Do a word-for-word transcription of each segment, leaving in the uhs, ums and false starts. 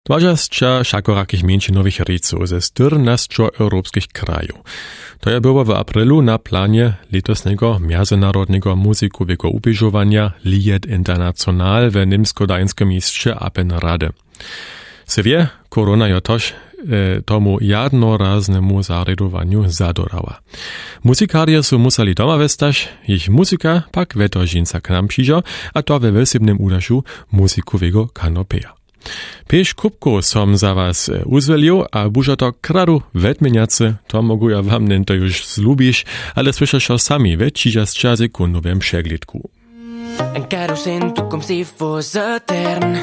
dwadzieścia szakorakich mięcinowych rejców ze czternastu europejskich krajów. To je było w aprilu na planie letosnego międzynarodnego muzykowego ubieżowania Lied International w niemsko-dańskim mieście Appenrade. Se wie, korona jo toż e, tomu jednoraznemu zaredowaniu zadorała. Muzykarje su museli doma westać, ich muzyka pak weto żinca k nam przyjdzie, a to we wysybnym udaszu muzykowego kanopeja. Pięć kubków som za was uzwelił, a bużo to kradu wetmeniacy, to mogu ja wam nento już zlubić, ale słyszasz o sami we trzydzieści sekundowym przeglądku. Encara ho sento com si fos etern.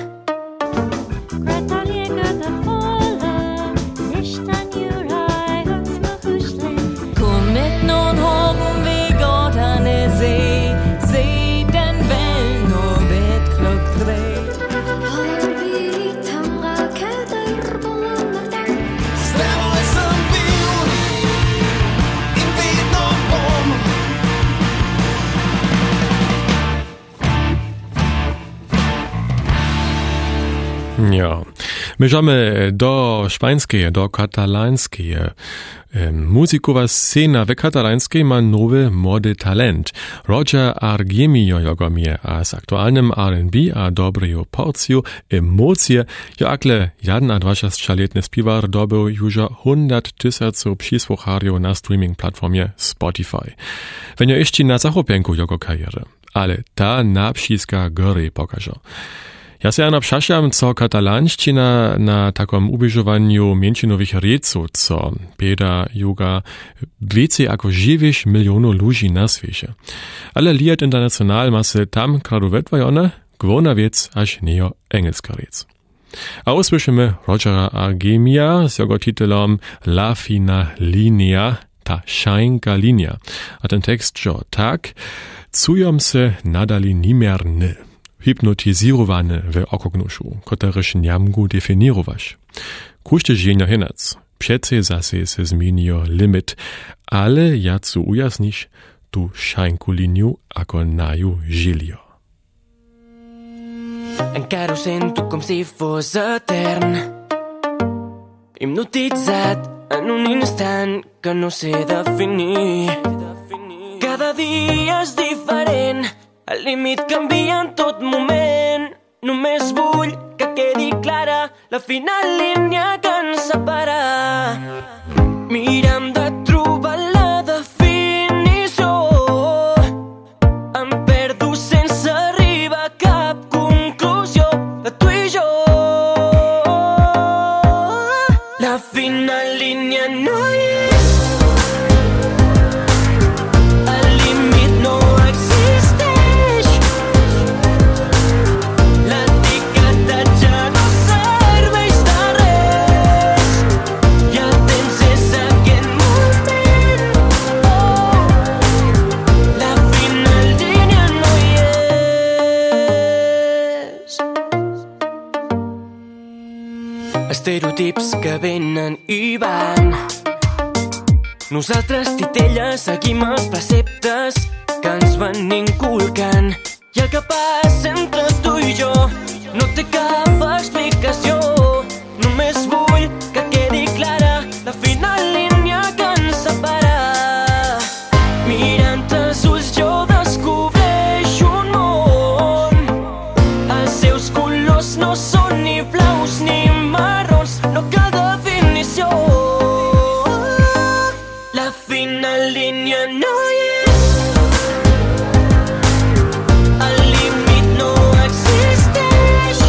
Kom mit någon hågen vi går där ner se, se den väl nå bet klock tre. Ja, myżamy do szpańskiej, do katalańskiej. Muzikowa scena w katalańskiej ma nowy, młody talent. Roger Argemio jogo mnie, a z aktualnym R and B a dobrego porcju emocje, jakle dwudziestletni śpiewar dobył już hundert tysięcy przysłuchariów na streaming platformie Spotify. Wenn ja jeszcze na zachopienku jogo kariery, ale ta napściska góry pokaże. Ja se ano przeszłam, co katalańszczyna na takom ubieżowaniu mięcinowych rejców, co bieda juga więcej jako dziewięć milionów ludzi na świecie. Ale Lied International ma se tam kradu wetwajone, główna wiec aż nie engelska rejc. A usłyszymy Rogera Argemia z jego titulom La fina linea, ta szajnka linia. A ten tekst jo tak, cujom se nadali nimierny. Hypnotizirowany w okognuszu, koteryż niamgu definirować. Kuście zienia hinac, przece zase se zmienio limit, ale jacu ujasnisz, tu szajnku liniu ako naju žilio. Encara ho sento com si fos etern, hipnotitzat en un instant que no sé definir. Cada dia és diferent, el límit canvia en tot moment. Només vull que quedi clara la final línia que ens separa. Mira'm de trobar la definició, em perdo sense arribar a cap conclusió de tu i jo. La final línia no hi és, el límit no existeix, l'etiquetatge no serveix de res, i el temps és aquest moment. Oh, la final línia no hi és. Estereotips que venen i van, nosaltres titelles seguim els preceptes que ens van inculcant, i el que passa entre tu i jo no té cap explicació. Només vull que quedi clara la final línia que ens separa. Mirant els ulls jo descobreixo un món, els seus colors no són ni blaus ni marrons, no cal definició. La final línia no hi és, el límit no existeix,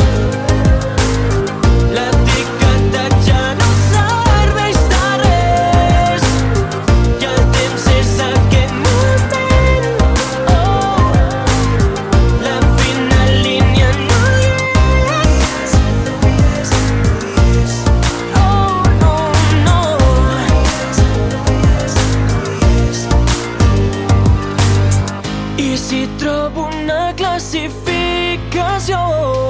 l'etiquetatge no serveix de res, i el temps és aquest moment. Oh, la final línia no hi és. Oh, no, no. I si trobo una classificació,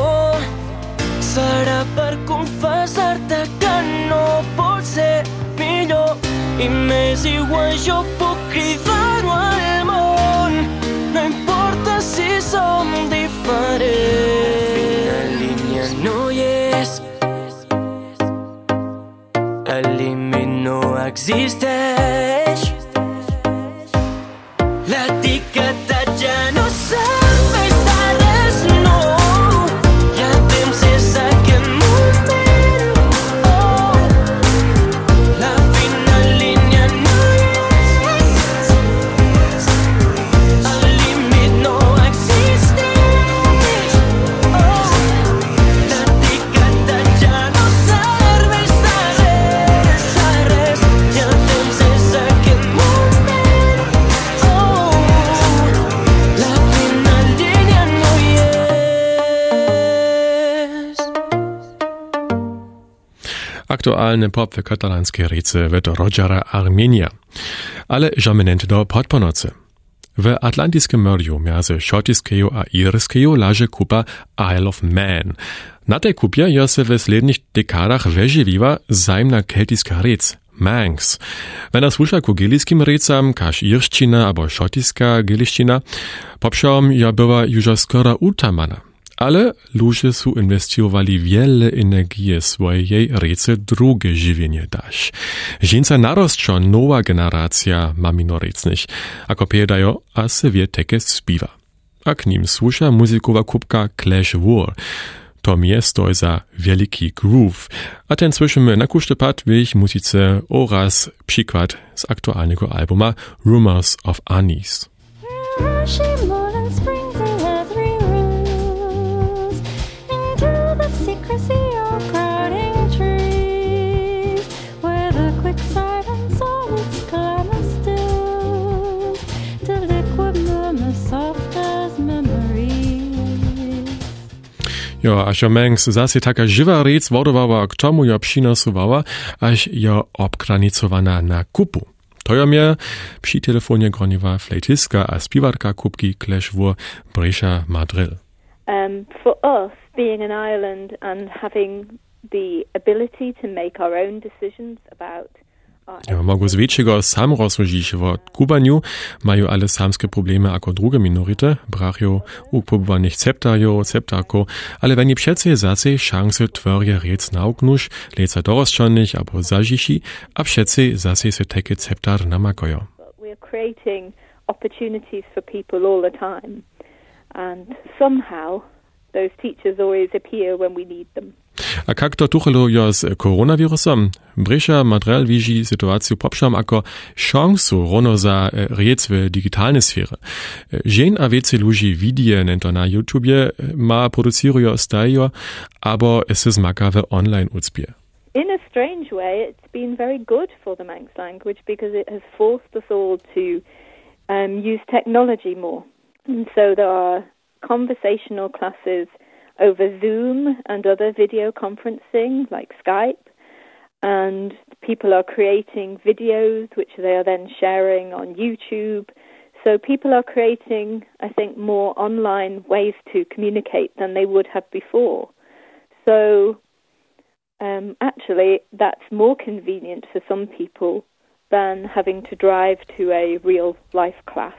serà per confessar-te que no pot ser millor. I m'és igual, jo puc cridar-ho al món, no importa si som diferents. La final línia no hi és, existeix. L'etiqueta ja no serveix de res, no. Ja temps és aquest moment. Oh, la fina línia no és. El límit no existeix. Oh, l'etiqueta ja no serveix de res, de res. Ja temps és aquest moment. Oh, la fina línia no hi és. Aktualny pop w katalańskiej rece wet Rogera Armenia. Ale żamenent do podponocy. W Atlantiskim morzu między Szotyskeju a Irskeju leży kupa Isle of Man. Na tej kupie je se w slednych dekadach wyżywiła zajmna keltiska rec, Manx. Wenn słucha ku geliskim recam, każ irszczyna albo szotyska geliszczyna, poprzom ja była już skoro utamana. Ale ludzie su inwestowali wiele energii swojej rece drugie żywienie dać. Żeńca narostczo nowa generacja maminorecnych, ako piedajo, a se wie teke spiwa. A k nim słucha muzykowa kubka Clash War. To miasto za wielki groove, a ten słyszymy na kusztepad w ich muzyce oraz przykład z aktualnego albuma Rumors of Anis. Jo, aż jo Manx zase taka żywa rec wodowała, k tomu jo przynosowała, aż jo obkranicowana na kupu. To jo mnie przy telefonie groniwa flejtyska a spiwarka kubki Clash War Brescia Madryl. Um, for us, being an island and having the ability to make our own decisions about Ja, mogu z większego sam rozłożyć w Kubaniu, mają ale samskie problemy jako drugie minority, bracho u pobywanych ceptajo, ceptako, ale wenn je przece zace szanse tworie rec nauknusz, leca dorosczonych albo zažiši, a przece zace se teke ceptar namakojo. We're creating opportunities for people all the time, and somehow those teachers always appear when we need them. A kak to tuchelo jo z koronawirusom? Brescia Madryl widzi sytuację poprzem jako szansę rono za rec w digitalnej sferze. Żen a wiece ludzi widie nento na YouTubie ma producirują stajo, abo es se zmaka w online ucpie. In a strange way, it's been very good for the Manx language because it has forced us all to um, use technology more. And so there are conversational classes over Zoom and other video conferencing like Skype, and people are creating videos which they are then sharing on YouTube. So people are creating, I think, more online ways to communicate than they would have before. So um, actually that's more convenient for some people than having to drive to a real life class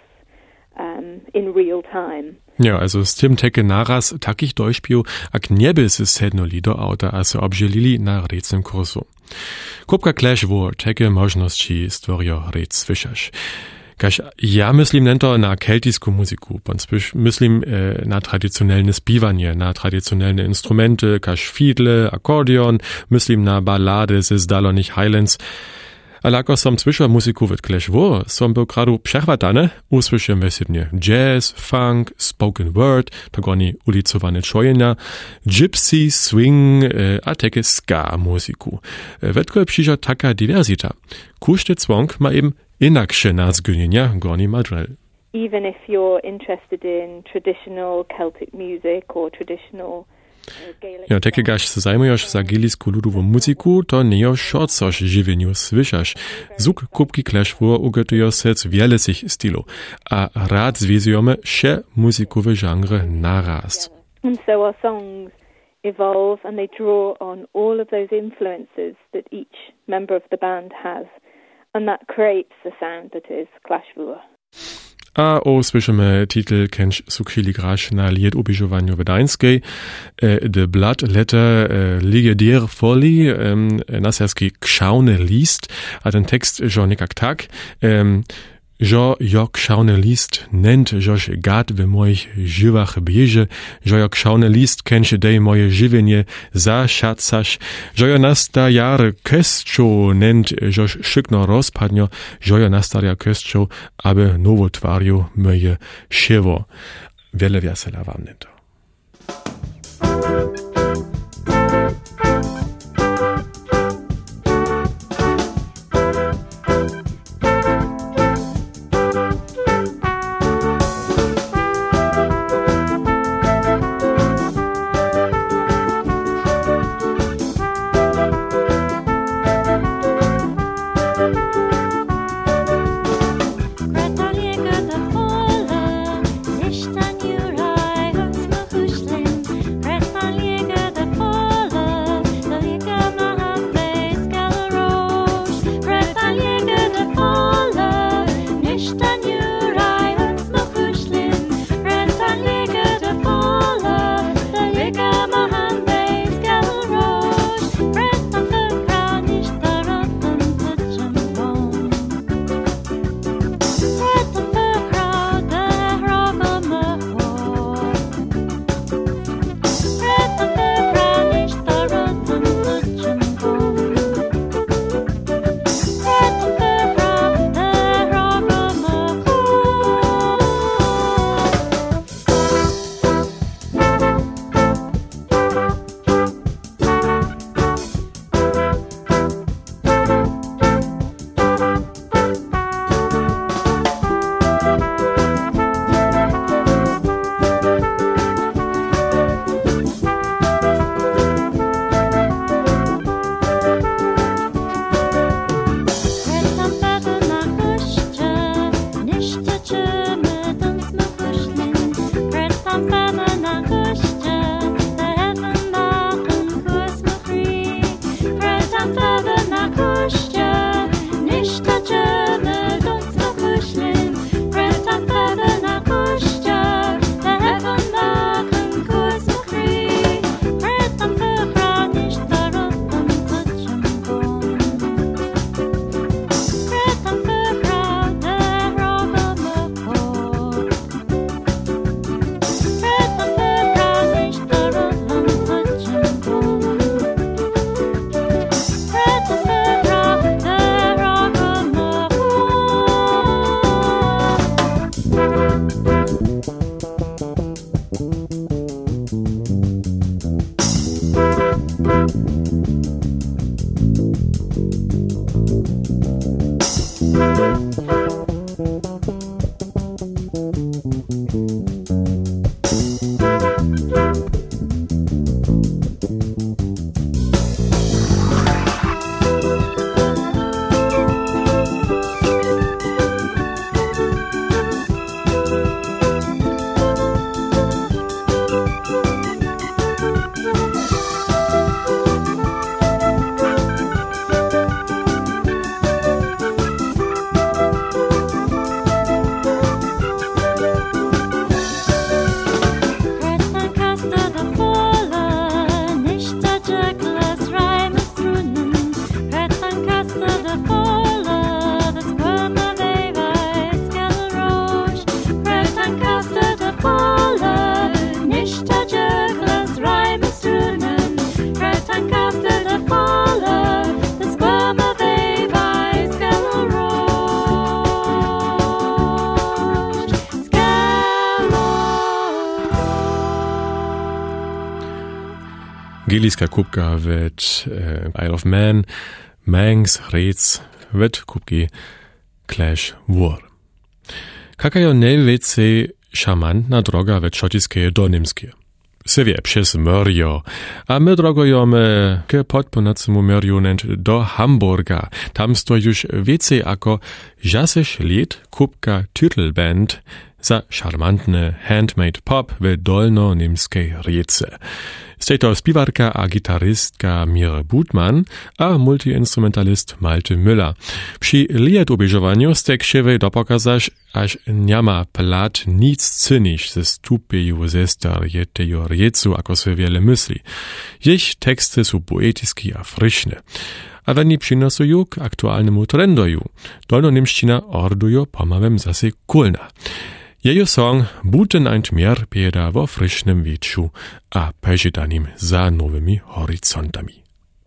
um, in real time. Ja, also z tym teke naraz takich Deutschpio, ak nieby se sedno lido auta, a se obżelili na recnym kursu. Kupka Clash War teke możności stworio rec słyszasz. Kaž ja myslím nento na keltisku muziku, ponspíš myslím e, na tradicionelne spívanie, na tradicionelne instrumenty, kaž fiedle, akordeon, myslím na balady ze zdalonych Highlands. Ale ako som słyšał muziku w Clash War, som był kradu przechwatany, usłyszałem wesydnie jazz, funk, spoken word, tak oni ulicowane czojenia, gypsy, swing, e, a takie ska muziku. E, Wetko przyjdzie taka diversita. Kuszty cwąk ma im inaksze nazgonienia goni Madryl. Even if you're interested in traditional Celtic music or traditional Ja, takie gaś se zajmujesz za gelisku ludową muziku, to nie jo szorcosz żywieniu słyszasz. Zuk kubki Clash War ugotują se z wiele sich stylu, a rad związujemy się muzikowe genre naraz. And so our songs evolve and they draw on all of those influences that each member of the band has. And that creates the sound that is Clash War. A usłyszymy titel Kęć suchili grasz na lied ubiżowaniu wiedeńskiej. The Blood Letter Ligue dir Folly, na serski Kszauny list, a ten tekst jo nikak tak. Jo jo kszauny list nennt joś gad w moich żywach bieże, jo jo kszauny list kęć dej moje żywienie zaszacasz, jo jo nasta jar kestczo nennt joś szykno rozpadnio, jo jo nasta jar kestczo, aby nowo twariu moje siewo. Wiele wiesela wam nie to. Geliska kubka wird äh, Isle of Man, Mangs Reds wird kubki Clash War. Kakajo najwięcej szamantna droga wird szotyskie do niemskie. Sewie przez Mörjo, a my drogojemy k podponacemu Mörju nęć do Hamburga. Tam stoi już więcej ako jasych lit kubka Titelband za szarmantne handmade pop w dolno-niemskiej Rece. Stej to spiwarka a gitaristka Mire Budman a multiinstrumentalist Malte Müller. Przy liet ubieżowaniu stek siewej dopokazasz, aż niama plat nic cynisz ze stupeju zester jeteju riecu, ako se wiele myśli. Ich teksty są poetyski a frischne. A wenn die przynosują k aktualnemu trendoju, dolno-niemszczyna ordujo pomawem zase kulna. Jejo song Buten eint mehr bieda wo frischnem wieczu a pežitanim za nowymi horizontami.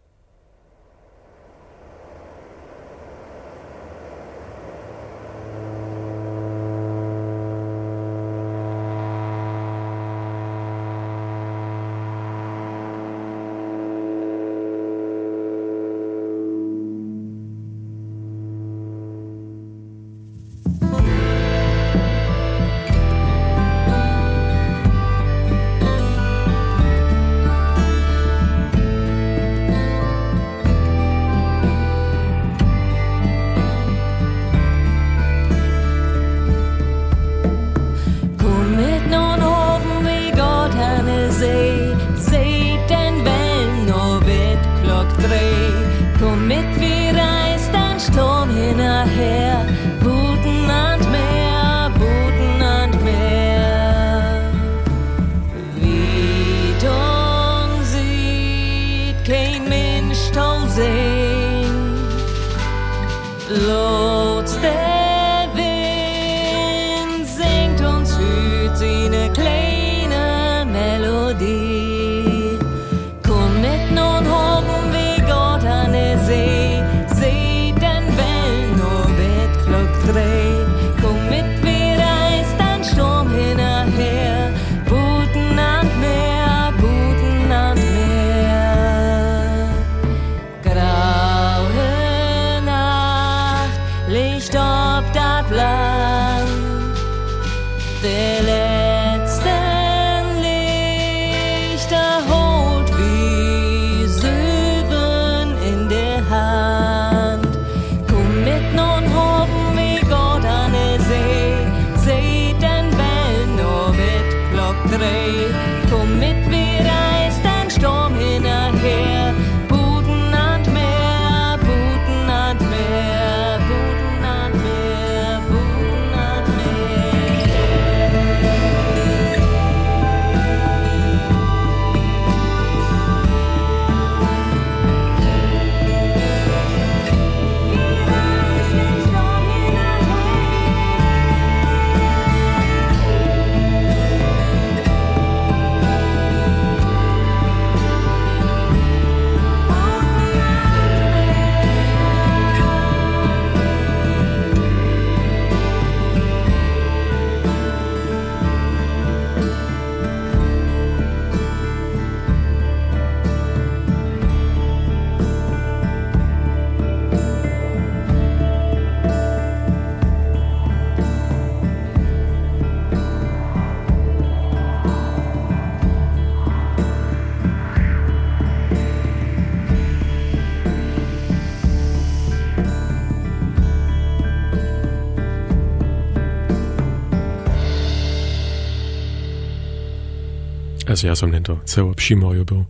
Also ja som nento celo przymoju był.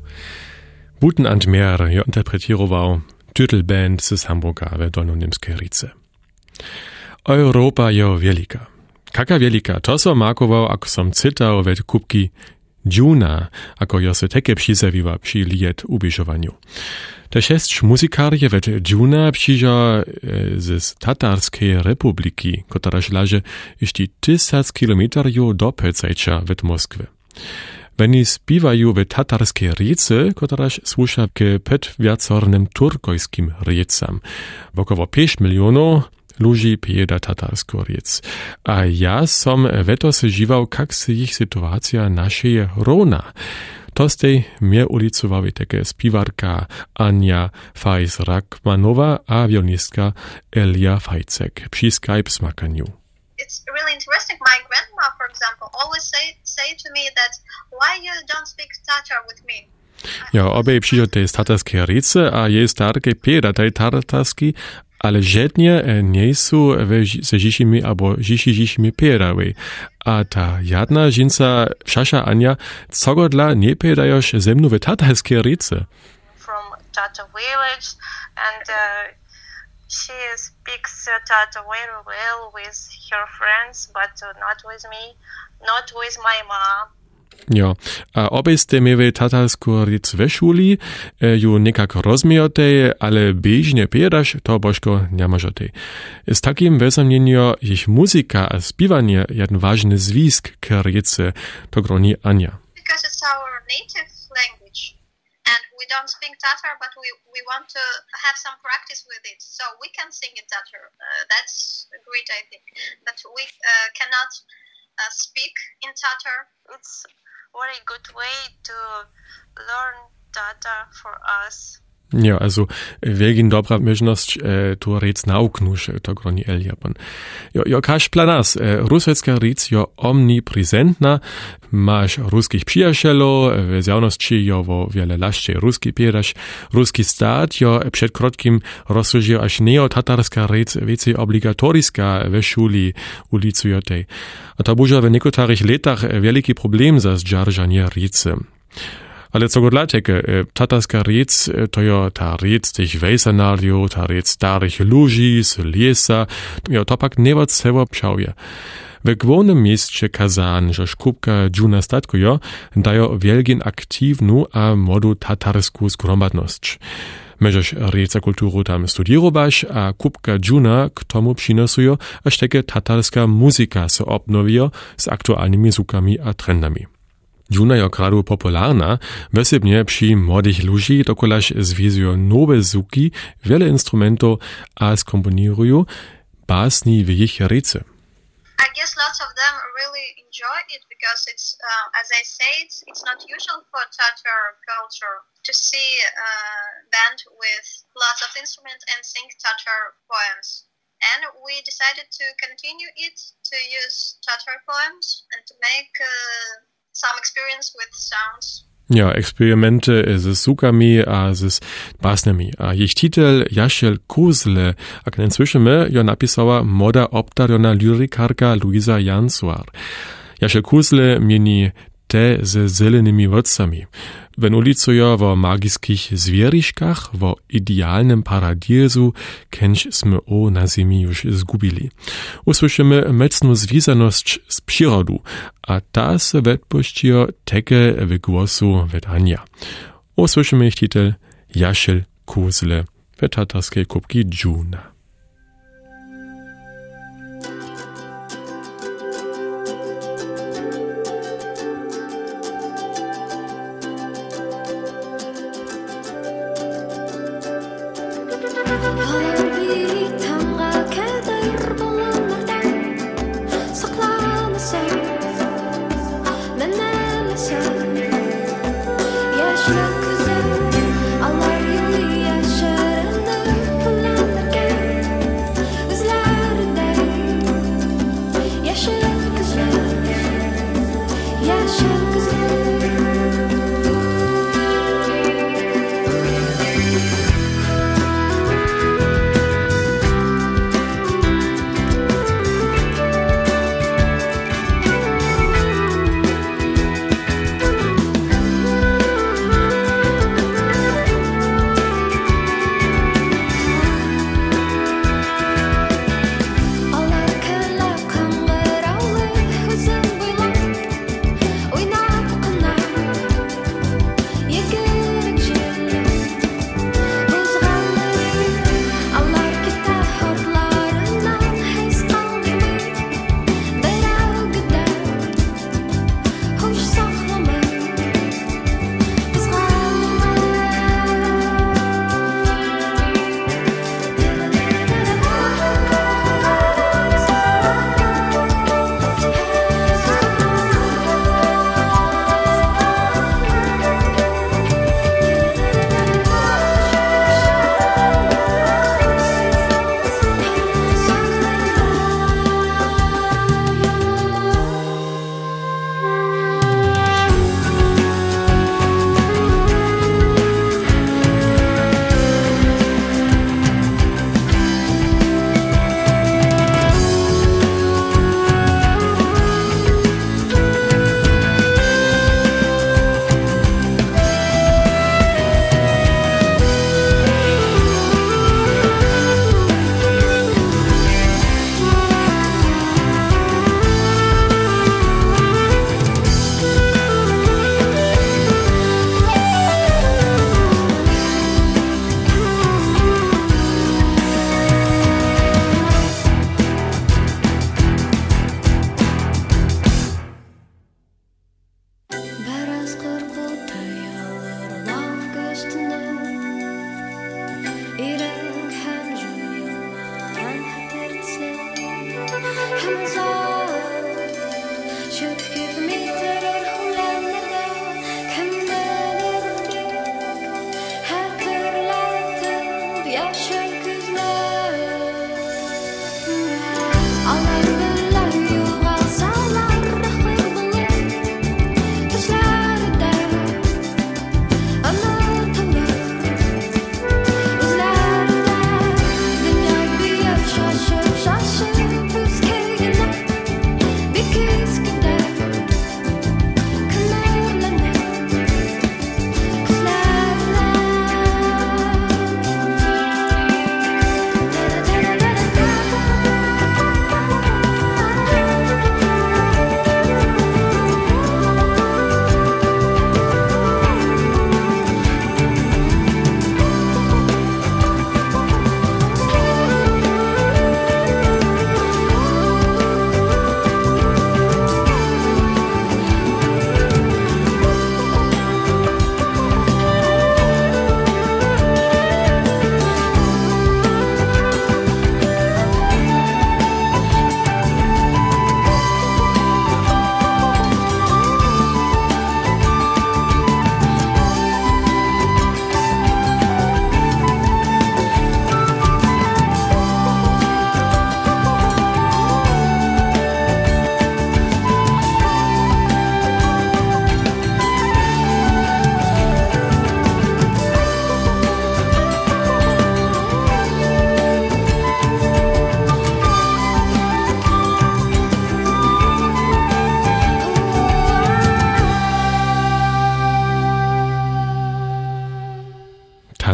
Buten and Meer jo interpretirował Tüttelband z Hamburga w dolno-niemskiej Rice. Europa jo wielika. Kaka wielika, to so makował, ako som cytał w kubki Djuna, ako jo se teke přizewiwa przy liet ubieżowaniu. Te šest muzikarje w Djuna přiža z Tatarskiej Republiki, kotaraż laže išti tysac kilometrów do Pelcajča w Moskwie. Weni spiwają w tatarskiej riece, kotaraż słusza k petwiacornym turkojskim riecam. Wokoło pięć milionów ludzi pijeda tatarsko riec. A ja som weto se žiwał, kak se ich sytuacja naszej rona. To z tej mnie ulicowały takie spiwarka Ania Fajs-Rakmanowa a violistka Elia Fajcek przy Skype smakaniu. It's really interesting. My grandma, for example, always say say to me that why you don't speak Tatar with me. Ja, obej przyjdzie tej tatarskiej rice, a jej starke peda tej tatarski, ale żetnie nie są ze dzisimi albo dziś dzisimi pierdały. A ta jedna żinca, Šaša Anja, co dla nie pierdajosz ze mną w tatarskiej rice? From Tatar village, and uh, she speaks uh, Tatar very well with her friends, but uh, not with me, not with my mom. Jo, a obie ste mieli tatarsku ric ve šuli, ju nekak rozmijotej, ale biežne pierdaš, to božko nemožotej. Z takim vezamnjenjo ich muzika a spivanje jeden ważny zwisk k rice, to groni Anja. Because it's our native language, and we don't speak Tatar, but we, we want to have some practice with it, so we can sing in Tatar. Uh, that's great, I think, that we uh, cannot uh, speak in Tatar. It's very good way to learn Tatar for us. Ja, also wegen dobra możność e, tu rec nauknuš, to groni Eljapan. Jo, jo kaž planas, e, rusecka rec jo omnipresentna, masz ruskich przyjacielów, w zjawności jo wo wiele laszczej ruski pierdaš, ruski stat jo przed krotkim rozsłużył aż neo-tatarska rec więcej obligatoryjska we szuli ulicujotej. A to buża w niektórych latach wielki problem za zdżarżanie rice. Ale co godlateke, tatarska rec, to jo ta rec tych wejsanarjo, ta rec starych ludzi z lesa, jo to pak nie od seba pšauje. W głównym mieście Kazan, że skupka dżuna statkujo, dają wielgin aktywnu a modu tatarsku zgromadność. Możesz reca kulturu tam studiować, a kupka dżuna k tomu przynosują, aż takie tatarska muzyka se obnowią z aktualnymi zwukami a trendami. Dżuna jo kradu popularna, wesebnie przy młodych ludzi dokolaż zwizują nowe zvuki, wiele instrumentów a skomponirują basni w ich rece. I guess lots of them really enjoy it because it's, uh, as I say, it's, it's not usual for Tatar culture to see a band with lots of instruments and sing Tatar poems. And we decided to continue it, to use Tatar poems and to make uh, some experience with sounds. Ja, eksperymenty ze sukami a z basnami. A jej titel Jaszel Kuzle, jak nie słyszymy, jo napisała moda obdarjona lyrikarka Luisa Janswar. Jaszel Kuzle mieni te ze zelonymi wodcami. Wenn ulicujo wo magiskich zwieriszkach, wo idealnym paradiezu, kęć sme o na ziemi już zgubili. Usłyszymy mocną związaność z przyrodą, a ta se wetpuścio teke w głosu wydania. Usłyszymy ich titel Jaszel Kuzle w tatarskiej kupki dżuna.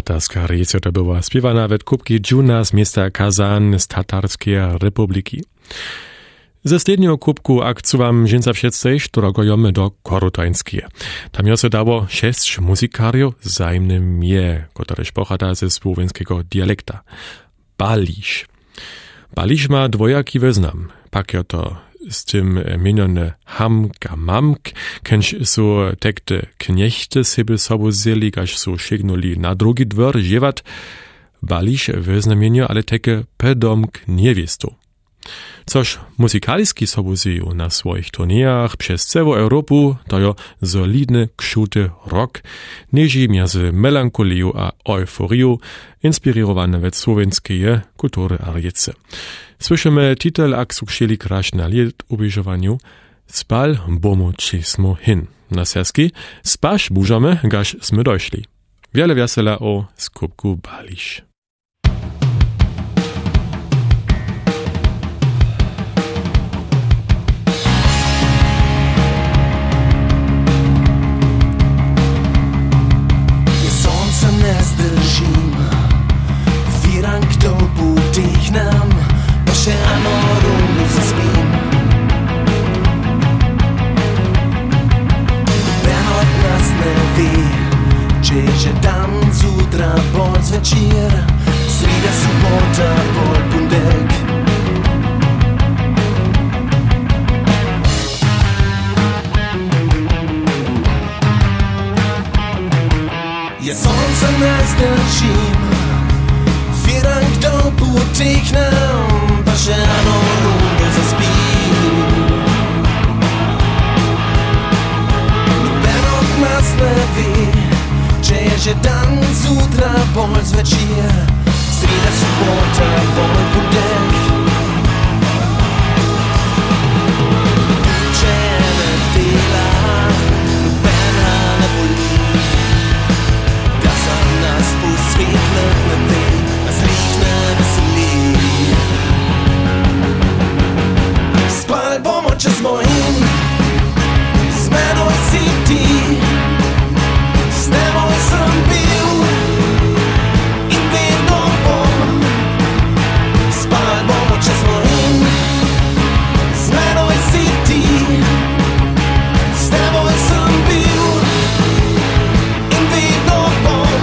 tatarska rejce to była śpiewana w kubki Dżuna z miasta Kazan z Tatarskiej Republiki. Ze stedniego kubku akcjowam dżęca wszyscy, którego jomy do Korutańskie. Tam jo se dało sześć muzykariów zajemne mie, któreś pochada ze słowenskiego dialekta. Balisz. Balisz ma dwojaki wyznam. Pak jo to z tym mienione hamka mamk, kęć su tekte kniechte sebe sobu zjeli, każ su szygnuli na drugi dwór żiewać. Balisz wyznamienio ale teke pedomk niewiestu. Což muzykalski sobuzeju na swoich turniejach przez całą Europę to jo solidny, kšuty rock, neži między melancholią a euforią, inspirowane we słowenskiej kultury a rjece. Słyszymy titel, ak su chcieli kraść na lied ubieżowaniu Spal bomu cismo hin. Na serski Spasz burzamy, gaż sme doszli. Wiele wiesela o skupku Balisz. Nam, bo się ano rundu zaspim. Ben od nas ne wie, če že dan zutra bol zvečer, sreda subota bol pundelk. Ja sonca ne zdržim, Vieram, kto utyknam, pa že ano rundo zaspím. Ben od nas ne wie, če je že dan zutra bol zvečer, sreda subota bol pundelk. Če ne dela, nobena ne boli, da za nas posvetlet ne ve. Spal bomo čez mojim, z menoj si ti, s teboj sem bil in vedno bom. Spal bomo čez mojim, z menoj si ti, s teboj sem bil in vedno bom.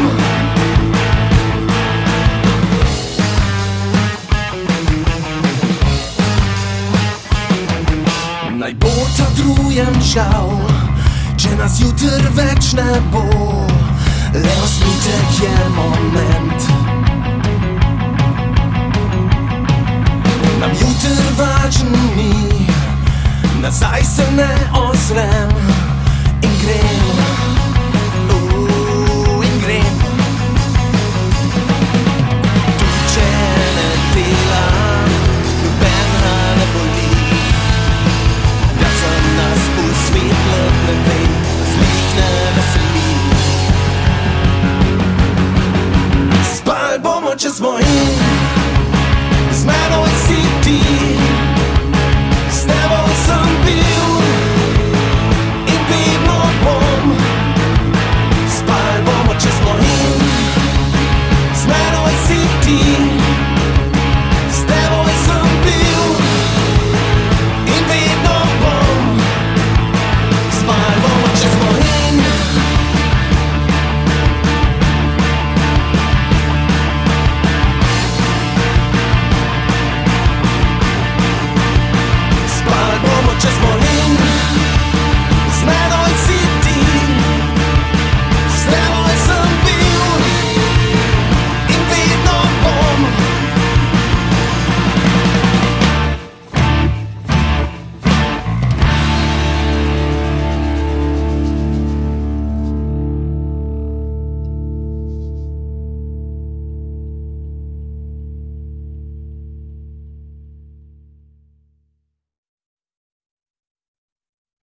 Naj bo ta drujem žal, če nas jutr več ne bo, le osnutek je moment. Nam jutr važen ni, nazaj se ne ozrem in grem, uh, in grem. Tu če ne delam, nobena ne boli, nas posvetlet ne ve, zlih ne veseli. Spal bomo čez mojim,